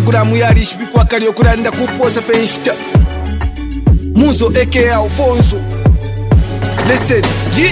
Programu yali shibikwa kali okulanda kuposa fenshita Muzo aka Alfonso. Listen, yeah.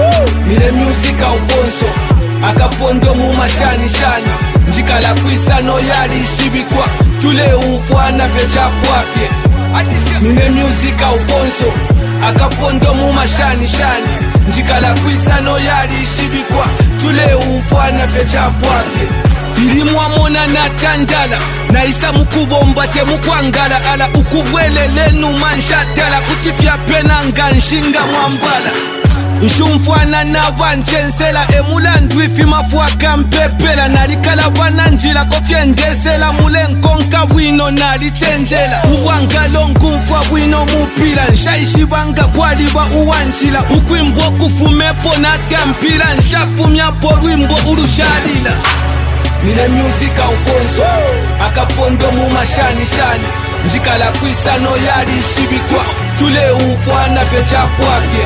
Mine music Alfonso akapondo mu mashani shani njikala kwisano yali shibikwa tule unkwana vechapwapye. Mine music Alfonso akapondo mu mashani shani njikala kwisano yali shibikwa tule unkwana vechapwapye. Ilimwa mona na tandala na isa mukubomba te mukwangala ala ukubwelele numanshatala kutifya pena nganshinga mwambala nshumfwana na banchensela emula ndwifi mafuaka mpepela nalikala bananjila kofye ndesela mule nkonka bwino nalichenjela uwangalo nkumfwa bwino mupila nshaishibanga kwaliba uwanchila ukwimbo kufumepo natampila nshafumyapo lwimbo urushalila. Mine music Alfonso akapondo mu mashani shani njikala kwisano yali shibikwa tule unkwana vechapwapye.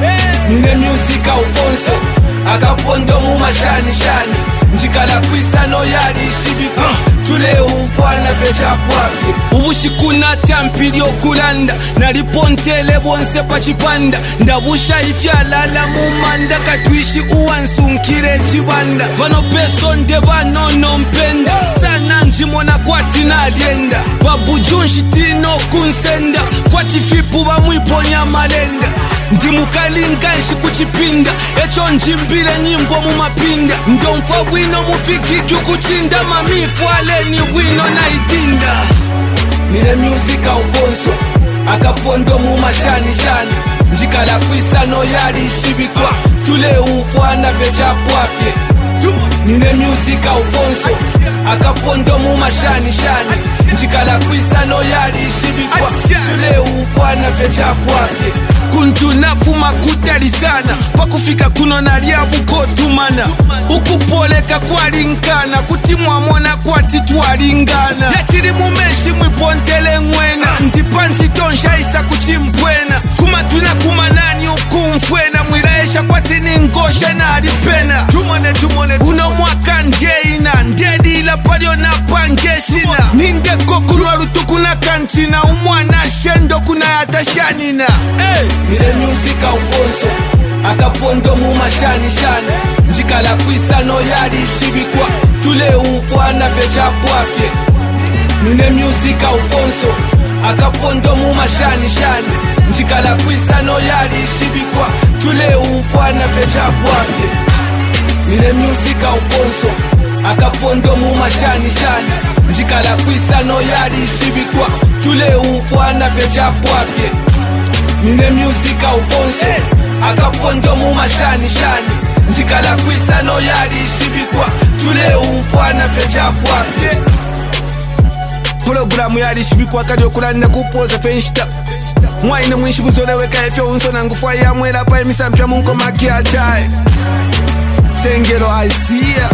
Mine music Alfonso akapondo mu mashani shani njikala kwisano yali shibikwa tule unkwana vechapwapye. Ubushikuna tampili okulanda nalipontele bonse pachipanda ndabusha ifyalala mumanda katwishi uwansunkire chibanda bano peso nde banono mpenda sana njimona kwati nalienda babujunshi tino kunsenda kwati fipu bamwiponya malenda ndimukalinganshi kuchipinda echo njimbile nyimbo mumapinda ndomfwa bwino mufikiki kuchinda mamifu aleni bwino naitinda. Mine music Alfonso akapondo mu mashani shani njikala kwisano yali shibikwa tule unkwana vechapwapye. Mine music Alfonso akapondo mu mashani shani njikala kwisano yali shibikwa tule unkwana vechapwapye. Kuntunafuma kutalizana pakufika kuno nalyabukotumana ukupoleka kwalinkana kutimwamona kwati twalingana yachiri mumeshi mwipontele ngwena ndipanchitonsha isa kuchimpwena kumatuna kumanani ukumfwena mwilaesha kwati ningoshe nalipena tumone uno mwaka ngeina ndedila palio na pangeshina nindeko kulwa lutukuna kanchina umwana shendo kuna yatashanina. Mine music Alfonso akapondo mu mashani shani njikala kwisano yali shibikwa tule unkwana vechapwapye. Mine music Alfonso akapondo mu mashani shani njikala kwisano yali shibikwa tule unkwana vechapwapye. Mine music Alfonso akapondo mu mashani shani njikala kwisano yali shibikwa tule unkwana vechapwapye. Mine music Alfonso akapondo mu mashani shani njikala kwisano yali shibikwa tule unkwana vechapwapye. Programu yali shibikwa kali okulanda kupoza fenshita mwaine mwishi muzoleweka efyo unsona ngufwa ya mwela pa emisampya munko makia chai Sengelo Asia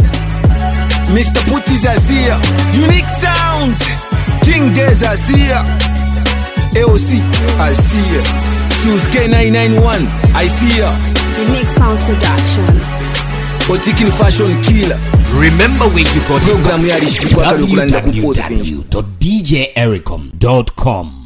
Mr. Putti's Asia Unique Sounds King Dez Asia AOC Asia Shoes K991 Asia Unique Sounds Production Otikini Fashion Killer. Remember where you got program yali shibikwa kali okulanda kupoza www.djericom.com